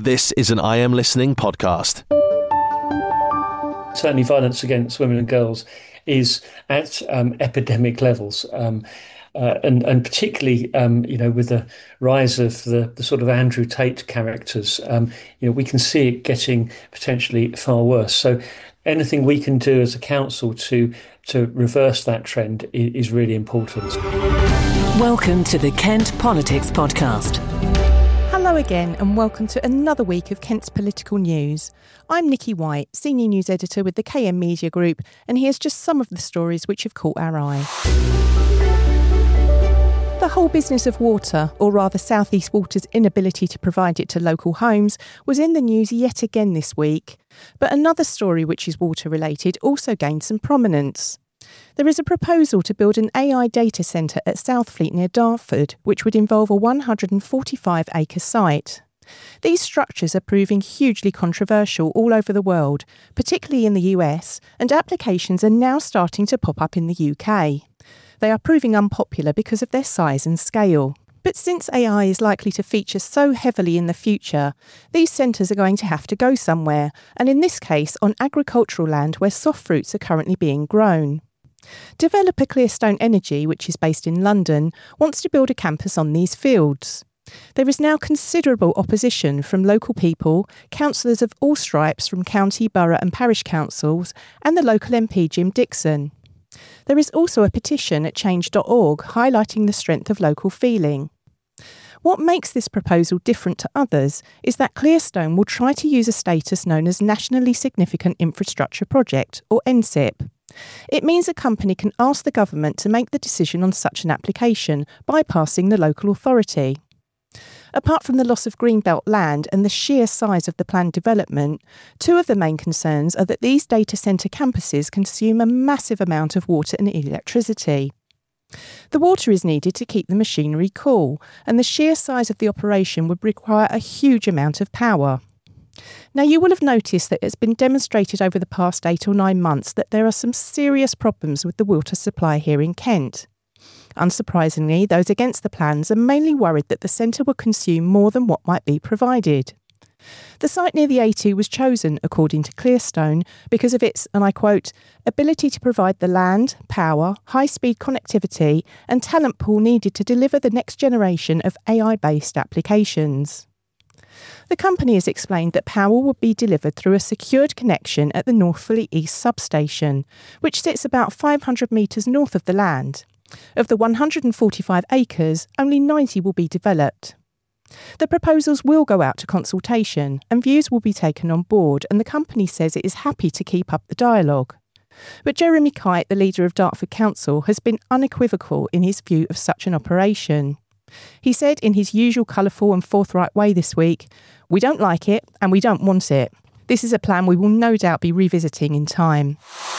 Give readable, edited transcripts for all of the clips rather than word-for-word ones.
This is an I Am Listening podcast. Certainly violence against women and girls is at epidemic levels. And particularly, with the rise of the sort of Andrew Tate characters, we can see it getting potentially far worse. So anything we can do as a council to reverse that trend is really important. Welcome to the Kent Politics Podcast. Hello again and welcome to another week of Kent's political news. I'm Nikki White, Senior News Editor with the KM Media Group, and here's just some of the stories which have caught our eye. The whole business of water, or rather South East Water's inability to provide it to local homes, was in the news yet again this week. But another story which is water related also gained some prominence. There is a proposal to build an AI data centre at Southfleet near Dartford, which would involve a 145-acre site. These structures are proving hugely controversial all over the world, particularly in the US, and applications are now starting to pop up in the UK. They are proving unpopular because of their size and scale. But since AI is likely to feature so heavily in the future, these centres are going to have to go somewhere, and in this case on agricultural land where soft fruits are currently being grown. Developer Clearstone Energy, which is based in London, wants to build a campus on these fields. There is now considerable opposition from local people, councillors of all stripes from county, borough and parish councils, and the local MP Jim Dixon. There is also a petition at change.org highlighting the strength of local feeling. What makes this proposal different to others is that Clearstone will try to use a status known as Nationally Significant Infrastructure Project, or NSIP. It means a company can ask the government to make the decision on such an application, bypassing the local authority. Apart from the loss of greenbelt land and the sheer size of the planned development, two of the main concerns are that these data centre campuses consume a massive amount of water and electricity. The water is needed to keep the machinery cool, and the sheer size of the operation would require a huge amount of power. Now, you will have noticed that it's been demonstrated over the past 8 or 9 months that there are some serious problems with the water supply here in Kent. Unsurprisingly, those against the plans are mainly worried that the centre will consume more than what might be provided. The site near the A2 was chosen, according to Clearstone, because of its, and I quote, ability to provide the land, power, high-speed connectivity and talent pool needed to deliver the next generation of AI-based applications. The company has explained that power will be delivered through a secured connection at the Northfleet East substation, which sits about 500 metres north of the land. Of the 145 acres, only 90 will be developed. The proposals will go out to consultation and views will be taken on board, and the company says it is happy to keep up the dialogue. But Jeremy Kite, the leader of Dartford Council, has been unequivocal in his view of such an operation. He said in his usual colourful and forthright way this week, "We don't like it and we don't want it. This is a plan we will no doubt be revisiting in time."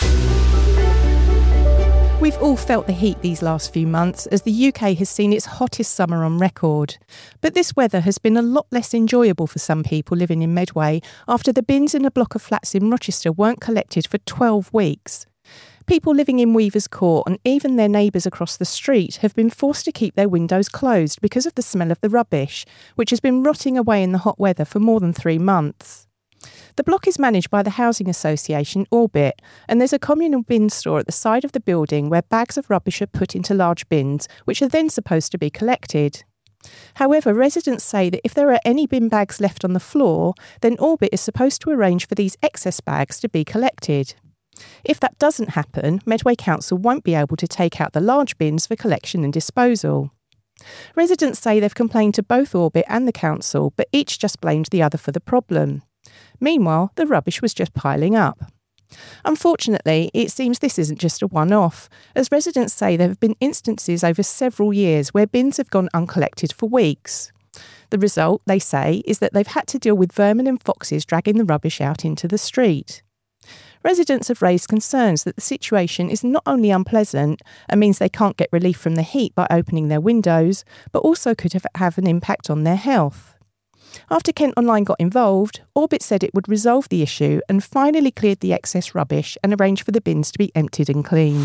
We've all felt the heat these last few months as the UK has seen its hottest summer on record. But this weather has been a lot less enjoyable for some people living in Medway after the bins in a block of flats in Rochester weren't collected for 12 weeks. People living in Weavers Court and even their neighbours across the street have been forced to keep their windows closed because of the smell of the rubbish, which has been rotting away in the hot weather for more than 3 months. The block is managed by the housing association Orbit, and there's a communal bin store at the side of the building where bags of rubbish are put into large bins, which are then supposed to be collected. However, residents say that if there are any bin bags left on the floor, then Orbit is supposed to arrange for these excess bags to be collected. If that doesn't happen, Medway Council won't be able to take out the large bins for collection and disposal. Residents say they've complained to both Orbit and the council, but each just blamed the other for the problem. Meanwhile, the rubbish was just piling up. Unfortunately, it seems this isn't just a one-off, as residents say there have been instances over several years where bins have gone uncollected for weeks. The result, they say, is that they've had to deal with vermin and foxes dragging the rubbish out into the street. Residents have raised concerns that the situation is not only unpleasant and means they can't get relief from the heat by opening their windows, but also could have an impact on their health. After Kent Online got involved, Orbit said it would resolve the issue and finally cleared the excess rubbish and arranged for the bins to be emptied and cleaned.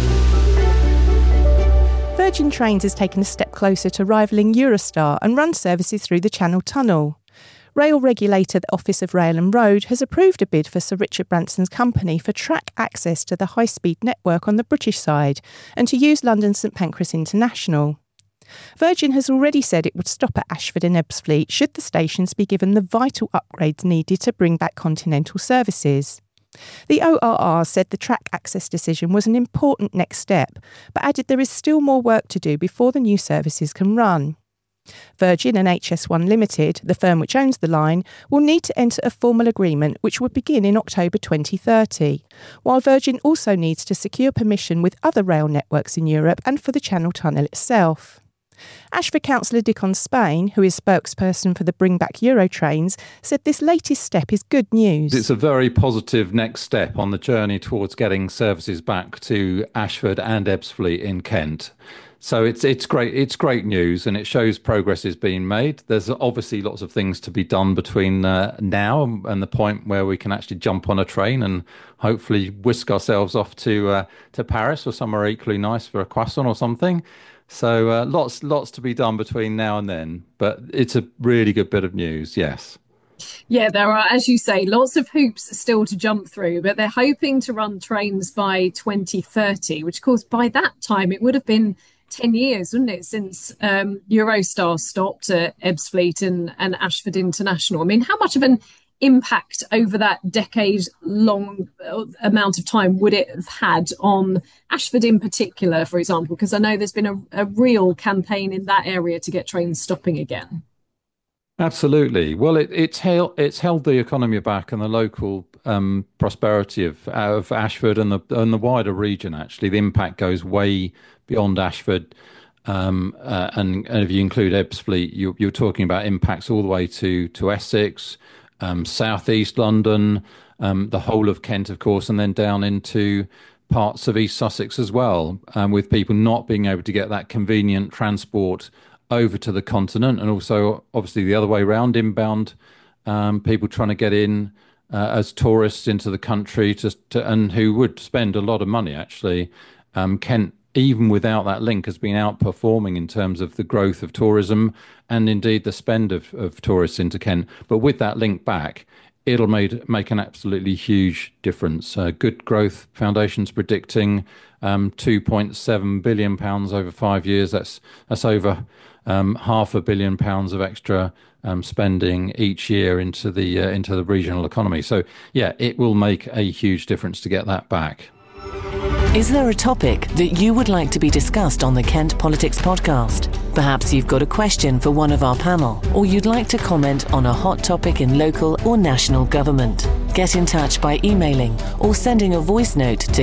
Virgin Trains has taken a step closer to rivalling Eurostar and run services through the Channel Tunnel. Rail regulator the Office of Rail and Road has approved a bid for Sir Richard Branson's company for track access to the high-speed network on the British side and to use London St Pancras International. Virgin has already said it would stop at Ashford and Ebbsfleet should the stations be given the vital upgrades needed to bring back continental services. The ORR said the track access decision was an important next step, but added there is still more work to do before the new services can run. Virgin and HS1 Limited, the firm which owns the line, will need to enter a formal agreement which would begin in October 2030, while Virgin also needs to secure permission with other rail networks in Europe and for the Channel Tunnel itself. Ashford Councillor Dickon Spain, who is spokesperson for the Bring Back Euro trains, said this latest step is good news. It's a very positive next step on the journey towards getting services back to Ashford and Ebbsfleet in Kent. So it's great. It's great news, and it shows progress is being made. There's obviously lots of things to be done between now and the point where we can actually jump on a train and hopefully whisk ourselves off to Paris or somewhere equally nice for a croissant or something. So lots to be done between now and then, but it's a really good bit of news, yes. Yeah, there are, as you say, lots of hoops still to jump through, but they're hoping to run trains by 2030, which of course by that time it would have been 10 years, wouldn't it, since Eurostar stopped at Ebbsfleet and Ashford International. I mean, how much of an impact over that decade-long amount of time would it have had on Ashford in particular, for example? Because I know there's been a real campaign in that area to get trains stopping again. Absolutely. Well, it's held the economy back and the local prosperity of Ashford and the wider region. Actually, the impact goes way beyond Ashford, and if you include Ebbsfleet, you're talking about impacts all the way to Essex, South East London, the whole of Kent, of course, and then down into parts of East Sussex as well, with people not being able to get that convenient transport over to the continent, and also obviously the other way around, inbound people trying to get in as tourists into the country and who would spend a lot of money actually. Kent, even without that link, has been outperforming in terms of the growth of tourism and indeed the spend of tourists into Kent. But with that link back, it'll make an absolutely huge difference. Good Growth Foundation's predicting £2.7 billion over 5 years. That's over £500 million of extra spending each year into the regional economy. So yeah, it will make a huge difference to get that back. Is there a topic that you would like to be discussed on the Kent Politics podcast? Perhaps you've got a question for one of our panel, or you'd like to comment on a hot topic in local or national government. Get in touch by emailing or sending a voice note to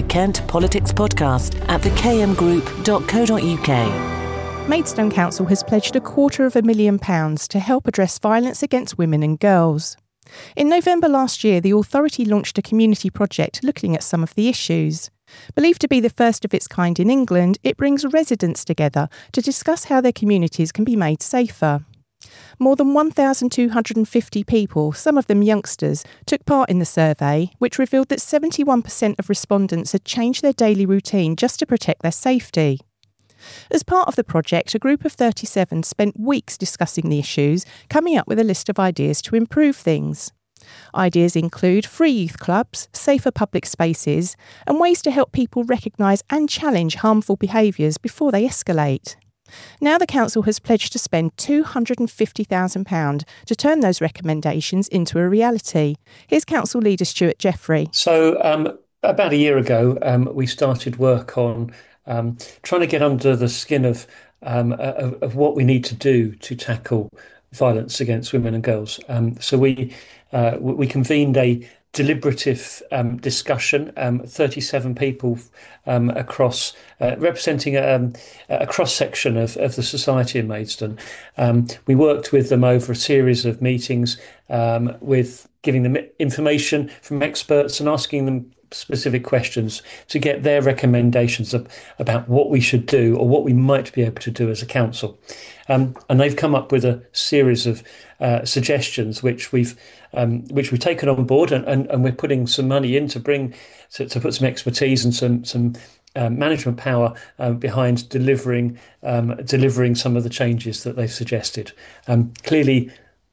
kentpoliticspodcast@thekmgroup.co.uk. Maidstone Council has pledged £250,000 to help address violence against women and girls. In November last year, the authority launched a community project looking at some of the issues. Believed to be the first of its kind in England, it brings residents together to discuss how their communities can be made safer. More than 1,250 people, some of them youngsters, took part in the survey, which revealed that 71% of respondents had changed their daily routine just to protect their safety. As part of the project, a group of 37 spent weeks discussing the issues, coming up with a list of ideas to improve things. Ideas include free youth clubs, safer public spaces, and ways to help people recognise and challenge harmful behaviours before they escalate. Now the council has pledged to spend £250,000 to turn those recommendations into a reality. Here's council leader Stuart Jeffrey. So about a year ago, we started work on trying to get under the skin of what we need to do to tackle violence against women and girls. So we convened a deliberative discussion, 37 people across, representing a cross-section of the society in Maidstone. We worked with them over a series of meetings, with giving them information from experts and asking them specific questions to get their recommendations about what we should do or what we might be able to do as a council. And they've come up with a series of suggestions which we've taken on board, and we're putting some money in to put some expertise and some management power behind delivering some of the changes that they've suggested. Clearly,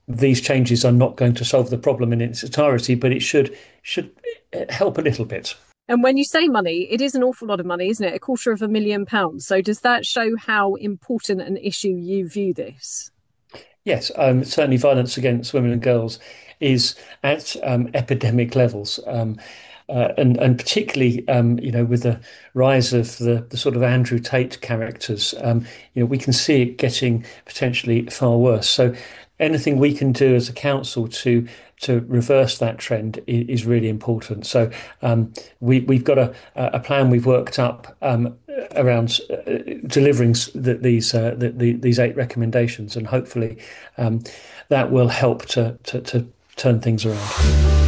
these changes are not going to solve the problem in its entirety, but it should help a little bit. And when you say money, it is an awful lot of money, isn't it? £250,000. So does that show how important an issue you view this? Yes, certainly violence against women and girls is at epidemic levels. And particularly, with the rise of the sort of Andrew Tate characters, we can see it getting potentially far worse. So anything we can do as a council to reverse that trend is really important. So we've got a plan we've worked up around delivering these 8 recommendations, and hopefully that will help to turn things around.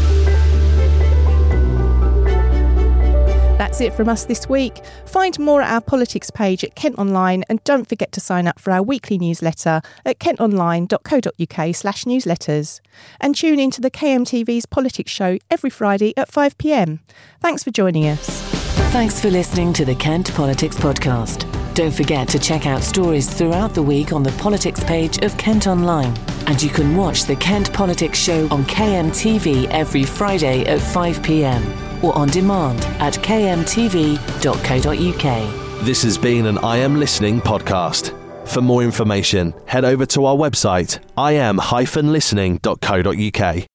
That's it from us this week. Find more at our politics page at Kent Online, and don't forget to sign up for our weekly newsletter at kentonline.co.uk/newsletters. And tune into the KMTV's Politics Show every Friday at 5 p.m. Thanks for joining us. Thanks for listening to the Kent Politics Podcast. Don't forget to check out stories throughout the week on the politics page of Kent Online. And you can watch the Kent Politics Show on KMTV every Friday at 5 p.m. or on demand at kmtv.co.uk. This has been an I Am Listening podcast. For more information, head over to our website, im-listening.co.uk.